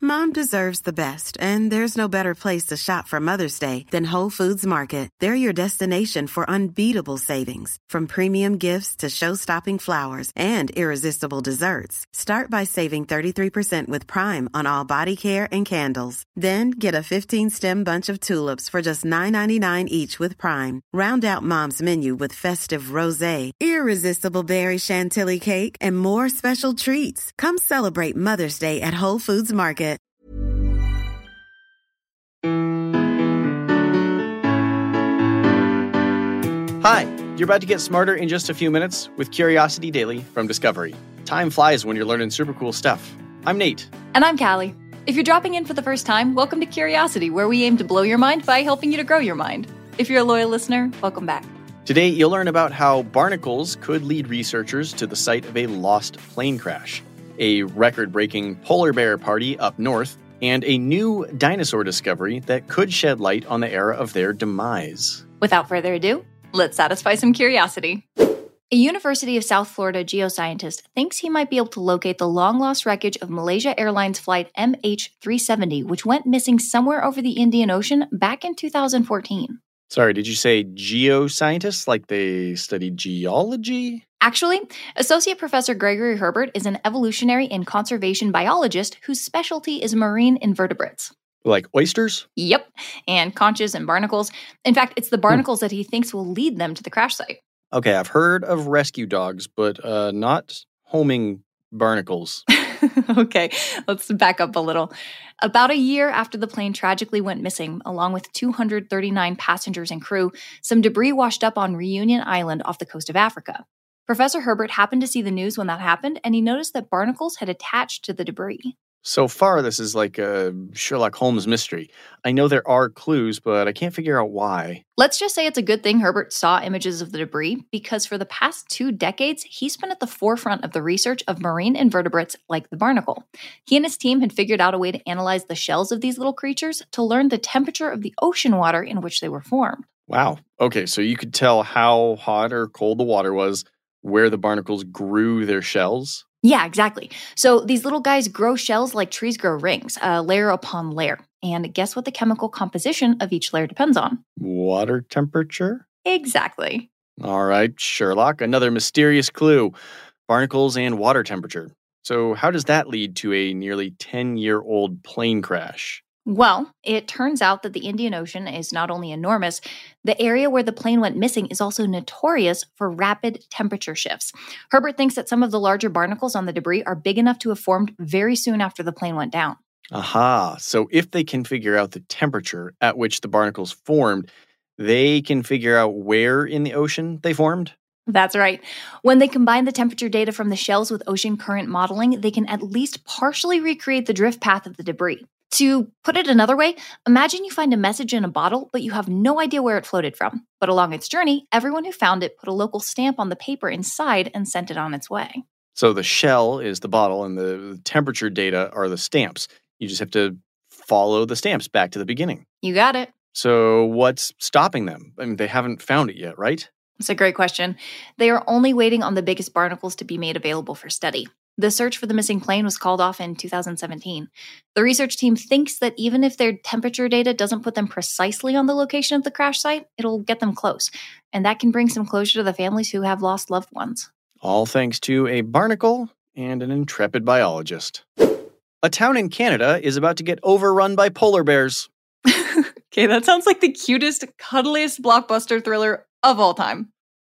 Mom deserves the best, and there's no better place to shop for Mother's Day than Whole Foods Market. They're your destination for unbeatable savings, from premium gifts to show-stopping flowers and irresistible desserts. Start by saving 33% with Prime on all body care and candles. Then get a 15-stem bunch of tulips for just $9.99 each with Prime. Round out Mom's menu with festive rosé, irresistible berry chantilly cake, and more special treats. Come celebrate Mother's Day at Whole Foods Market. Hi, you're about to get smarter in just a few minutes with Curiosity Daily from Discovery. Time flies when you're learning super cool stuff. I'm Nate. And I'm Callie. If you're dropping in for the first time, welcome to Curiosity, where we aim to blow your mind by helping you to grow your mind. If you're a loyal listener, welcome back. Today, you'll learn about how barnacles could lead researchers to the site of a lost plane crash, a record-breaking polar bear party up north, and a new dinosaur discovery that could shed light on the era of their demise. Without further ado, let's satisfy some curiosity. A University of South Florida geoscientist thinks he might be able to locate the long-lost wreckage of Malaysia Airlines flight MH370, which went missing somewhere over the Indian Ocean back in 2014. Sorry, did you say geoscientists, like they studied geology? Actually, Associate Professor Gregory Herbert is an evolutionary and conservation biologist whose specialty is marine invertebrates. Like oysters? Yep, and conches and barnacles. In fact, it's the barnacles that he thinks will lead them to the crash site. Okay, I've heard of rescue dogs, but not homing barnacles. Okay, let's back up a little. About a year after the plane tragically went missing, along with 239 passengers and crew, some debris washed up on Reunion Island off the coast of Africa. Professor Herbert happened to see the news when that happened, and he noticed that barnacles had attached to the debris. So far, this is like a Sherlock Holmes mystery. I know there are clues, but I can't figure out why. Let's just say it's a good thing Herbert saw images of the debris, because for the past 2 decades, he's been at the forefront of the research of marine invertebrates like the barnacle. He and his team had figured out a way to analyze the shells of these little creatures to learn the temperature of the ocean water in which they were formed. Wow. Okay, so you could tell how hot or cold the water was, where the barnacles grew their shells? Yeah, exactly. So these little guys grow shells like trees grow rings, layer upon layer. And guess what the chemical composition of each layer depends on? Water temperature? Exactly. All right, Sherlock, another mysterious clue. Barnacles and water temperature. So how does that lead to a nearly 10-year-old plane crash? Well, it turns out that the Indian Ocean is not only enormous, the area where the plane went missing is also notorious for rapid temperature shifts. Herbert thinks that some of the larger barnacles on the debris are big enough to have formed very soon after the plane went down. Aha, so if they can figure out the temperature at which the barnacles formed, they can figure out where in the ocean they formed? That's right. When they combine the temperature data from the shells with ocean current modeling, they can at least partially recreate the drift path of the debris. To put it another way, imagine you find a message in a bottle, but you have no idea where it floated from. But along its journey, everyone who found it put a local stamp on the paper inside and sent it on its way. So the shell is the bottle and the temperature data are the stamps. You just have to follow the stamps back to the beginning. You got it. So what's stopping them? I mean, they haven't found it yet, right? It's a great question. They are only waiting on the biggest barnacles to be made available for study. The search for the missing plane was called off in 2017. The research team thinks that even if their temperature data doesn't put them precisely on the location of the crash site, it'll get them close. And that can bring some closure to the families who have lost loved ones. All thanks to a barnacle and an intrepid biologist. A town in Canada is about to get overrun by polar bears. Okay, that sounds like the cutest, cuddliest blockbuster thriller of all time.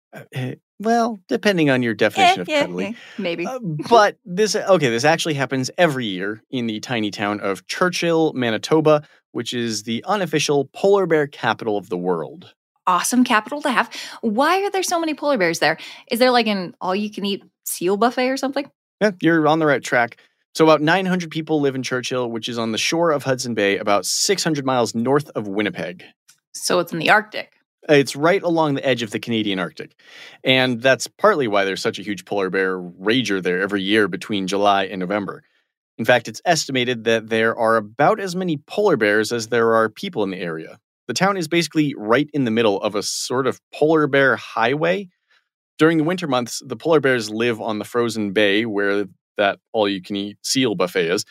Well, depending on your definition of cuddly. Maybe. But this actually happens every year in the tiny town of Churchill, Manitoba, which is the unofficial polar bear capital of the world. Awesome capital to have. Why are there so many polar bears there? Is there like an all-you-can-eat seal buffet or something? Yeah, you're on the right track. So about 900 people live in Churchill, which is on the shore of Hudson Bay, about 600 miles north of Winnipeg. So it's in the Arctic. It's right along the edge of the Canadian Arctic. And that's partly why there's such a huge polar bear rager there every year between July and November. In fact, it's estimated that there are about as many polar bears as there are people in the area. The town is basically right in the middle of a sort of polar bear highway. During the winter months, the polar bears live on the frozen bay where that all-you-can-eat seal buffet is.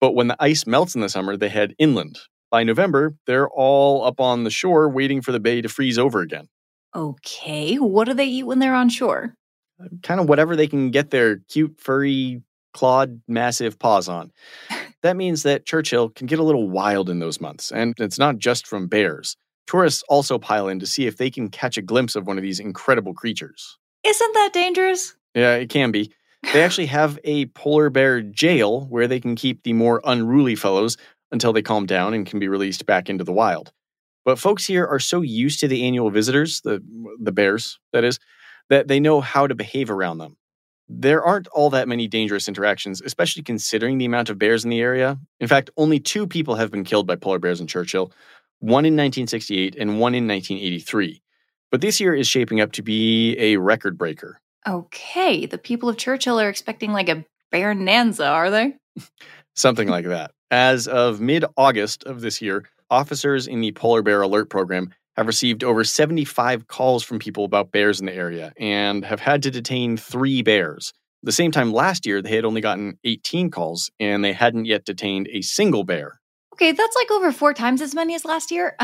But when the ice melts in the summer, they head inland. By November, they're all up on the shore waiting for the bay to freeze over again. Okay, what do they eat when they're on shore? Kind of whatever they can get their cute, furry, clawed, massive paws on. That means that Churchill can get a little wild in those months, and it's not just from bears. Tourists also pile in to see if they can catch a glimpse of one of these incredible creatures. Isn't that dangerous? Yeah, it can be. They actually have a polar bear jail where they can keep the more unruly fellows until they calm down and can be released back into the wild. But folks here are so used to the annual visitors, the bears, that is, that they know how to behave around them. There aren't all that many dangerous interactions, especially considering the amount of bears in the area. In fact, only 2 people have been killed by polar bears in Churchill, one in 1968 and one in 1983. But this year is shaping up to be a record breaker. Okay, the people of Churchill are expecting like a bear nanza, are they? Something like that. As of mid-August of this year, officers in the Polar Bear Alert Program have received over 75 calls from people about bears in the area and have had to detain 3 bears. At the same time last year, they had only gotten 18 calls and they hadn't yet detained a single bear. Okay, that's like over 4 times as many as last year.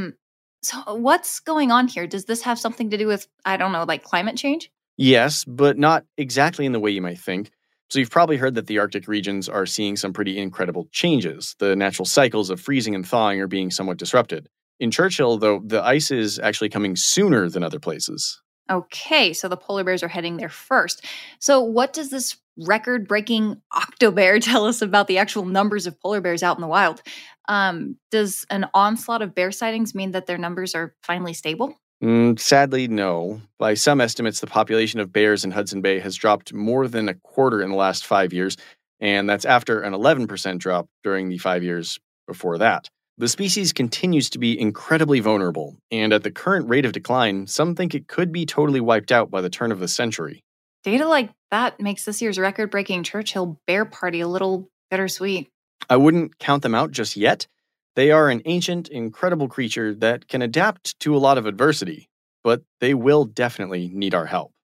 So what's going on here? Does this have something to do with, I don't know, like climate change? Yes, but not exactly in the way you might think. So you've probably heard that the Arctic regions are seeing some pretty incredible changes. The natural cycles of freezing and thawing are being somewhat disrupted. In Churchill, though, the ice is actually coming sooner than other places. Okay, so the polar bears are heading there first. So what does this record-breaking octobear tell us about the actual numbers of polar bears out in the wild? Does an onslaught of bear sightings mean that their numbers are finally stable? Sadly, no. By some estimates, the population of bears in Hudson Bay has dropped more than a quarter in the last 5 years, and that's after an 11% drop during the 5 years before that. The species continues to be incredibly vulnerable, and at the current rate of decline, some think it could be totally wiped out by the turn of the century. Data like that makes this year's record-breaking Churchill Bear Party a little bittersweet. I wouldn't count them out just yet. They are an ancient, incredible creature that can adapt to a lot of adversity, but they will definitely need our help.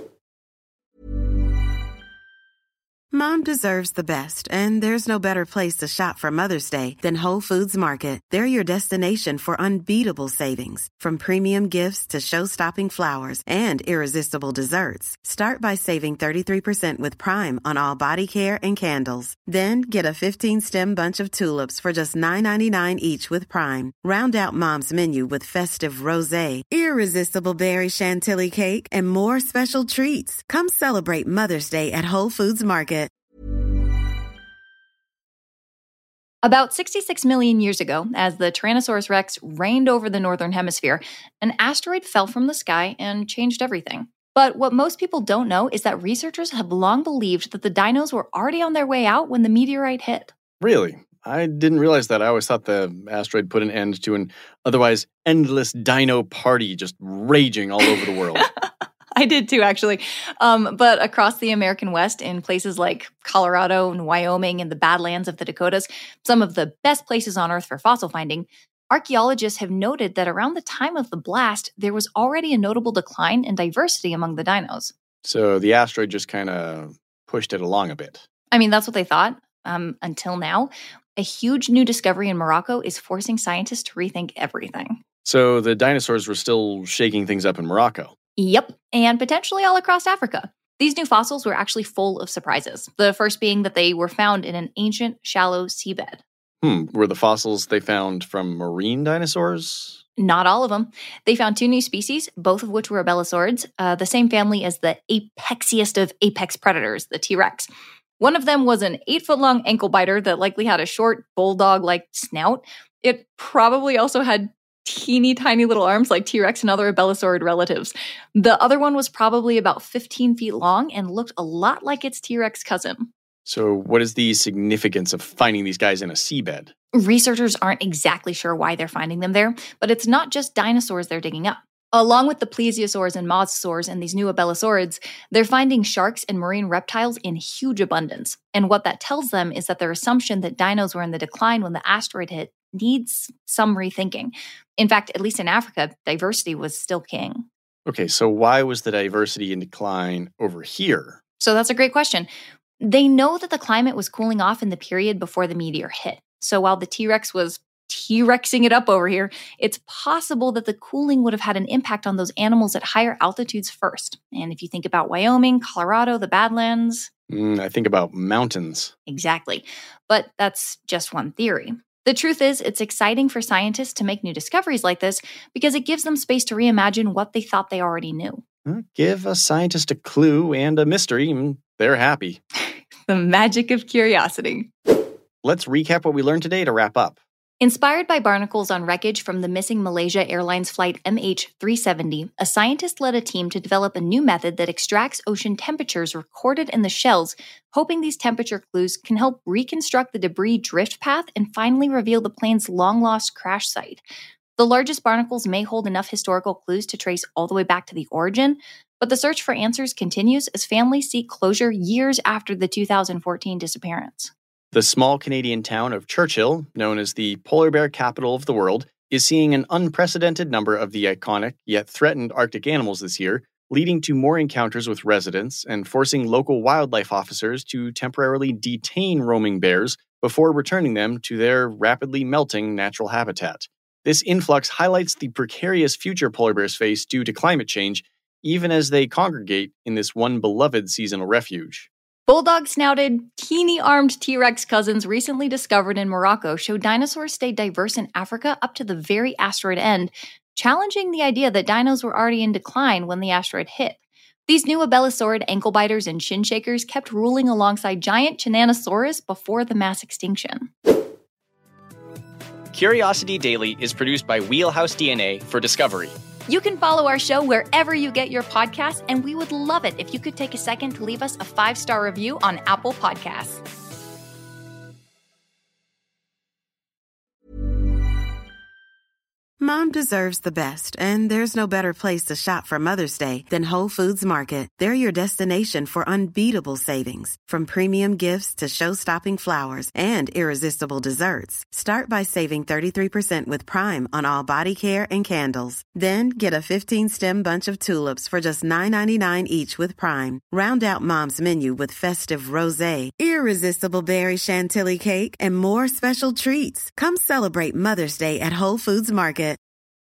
Mom deserves the best, and there's no better place to shop for Mother's Day than Whole Foods Market. They're your destination for unbeatable savings, from premium gifts to show-stopping flowers and irresistible desserts. Start by saving 33% with Prime on all body care and candles. Then get a 15-stem bunch of tulips for just $9.99 each with Prime. Round out Mom's menu with festive rosé, irresistible berry chantilly cake, and more special treats. Come celebrate Mother's Day at Whole Foods Market. About 66 million years ago, as the Tyrannosaurus rex reigned over the northern hemisphere, an asteroid fell from the sky and changed everything. But what most people don't know is that researchers have long believed that the dinos were already on their way out when the meteorite hit. Really? I didn't realize that. I always thought the asteroid put an end to an otherwise endless dino party just raging all over the world. I did too, actually. But across the American West, in places like Colorado and Wyoming and the Badlands of the Dakotas, some of the best places on Earth for fossil finding, archaeologists have noted that around the time of the blast, there was already a notable decline in diversity among the dinos. So the asteroid just kind of pushed it along a bit. I mean, that's what they thought until now. A huge new discovery in Morocco is forcing scientists to rethink everything. So the dinosaurs were still shaking things up in Morocco. Yep, and potentially all across Africa. These new fossils were actually full of surprises. The first being that they were found in an ancient, shallow seabed. Were the fossils they found from marine dinosaurs? Not all of them. They found 2 new species, both of which were abelosaurids, the same family as the apexiest of apex predators, the T-Rex. One of them was an 8-foot-long ankle biter that likely had a short, bulldog-like snout. It probably also had teeny tiny little arms like T-Rex and other abelosaurid relatives. The other one was probably about 15 feet long and looked a lot like its T-Rex cousin. So what is the significance of finding these guys in a seabed? Researchers aren't exactly sure why they're finding them there, but it's not just dinosaurs they're digging up. Along with the plesiosaurs and mosasaurs and these new abelosaurids, they're finding sharks and marine reptiles in huge abundance. And what that tells them is that their assumption that dinos were in the decline when the asteroid hit needs some rethinking. In fact, at least in Africa, diversity was still king. Okay, so why was the diversity in decline over here? So that's a great question. They know that the climate was cooling off in the period before the meteor hit. So while the T-Rex was T-Rexing it up over here, it's possible that the cooling would have had an impact on those animals at higher altitudes first. And if you think about Wyoming, Colorado, the Badlands... I think about mountains. Exactly. But that's just one theory. The truth is, it's exciting for scientists to make new discoveries like this because it gives them space to reimagine what they thought they already knew. Give a scientist a clue and a mystery, and they're happy. The magic of curiosity. Let's recap what we learned today to wrap up. Inspired by barnacles on wreckage from the missing Malaysia Airlines flight MH370, a scientist led a team to develop a new method that extracts ocean temperatures recorded in the shells, hoping these temperature clues can help reconstruct the debris drift path and finally reveal the plane's long-lost crash site. The largest barnacles may hold enough historical clues to trace all the way back to the origin, but the search for answers continues as families seek closure years after the 2014 disappearance. The small Canadian town of Churchill, known as the polar bear capital of the world, is seeing an unprecedented number of the iconic yet threatened Arctic animals this year, leading to more encounters with residents and forcing local wildlife officers to temporarily detain roaming bears before returning them to their rapidly melting natural habitat. This influx highlights the precarious future polar bears face due to climate change, even as they congregate in this one beloved seasonal refuge. Bulldog-snouted, teeny-armed T-Rex cousins recently discovered in Morocco show dinosaurs stayed diverse in Africa up to the very asteroid end, challenging the idea that dinos were already in decline when the asteroid hit. These new abelosaurid ankle biters and shin shakers kept ruling alongside giant Tyrannosaurus before the mass extinction. Curiosity Daily is produced by Wheelhouse DNA for Discovery. You can follow our show wherever you get your podcasts, and we would love it if you could take a second to leave us a 5-star review on Apple Podcasts. Mom deserves the best, and there's no better place to shop for Mother's Day than Whole Foods Market. They're your destination for unbeatable savings, from premium gifts to show-stopping flowers and irresistible desserts. Start by saving 33% with Prime on all body care and candles. Then get a 15-stem bunch of tulips for just $9.99 each with Prime. Round out Mom's menu with festive rosé, irresistible berry chantilly cake, and more special treats. Come celebrate Mother's Day at Whole Foods Market.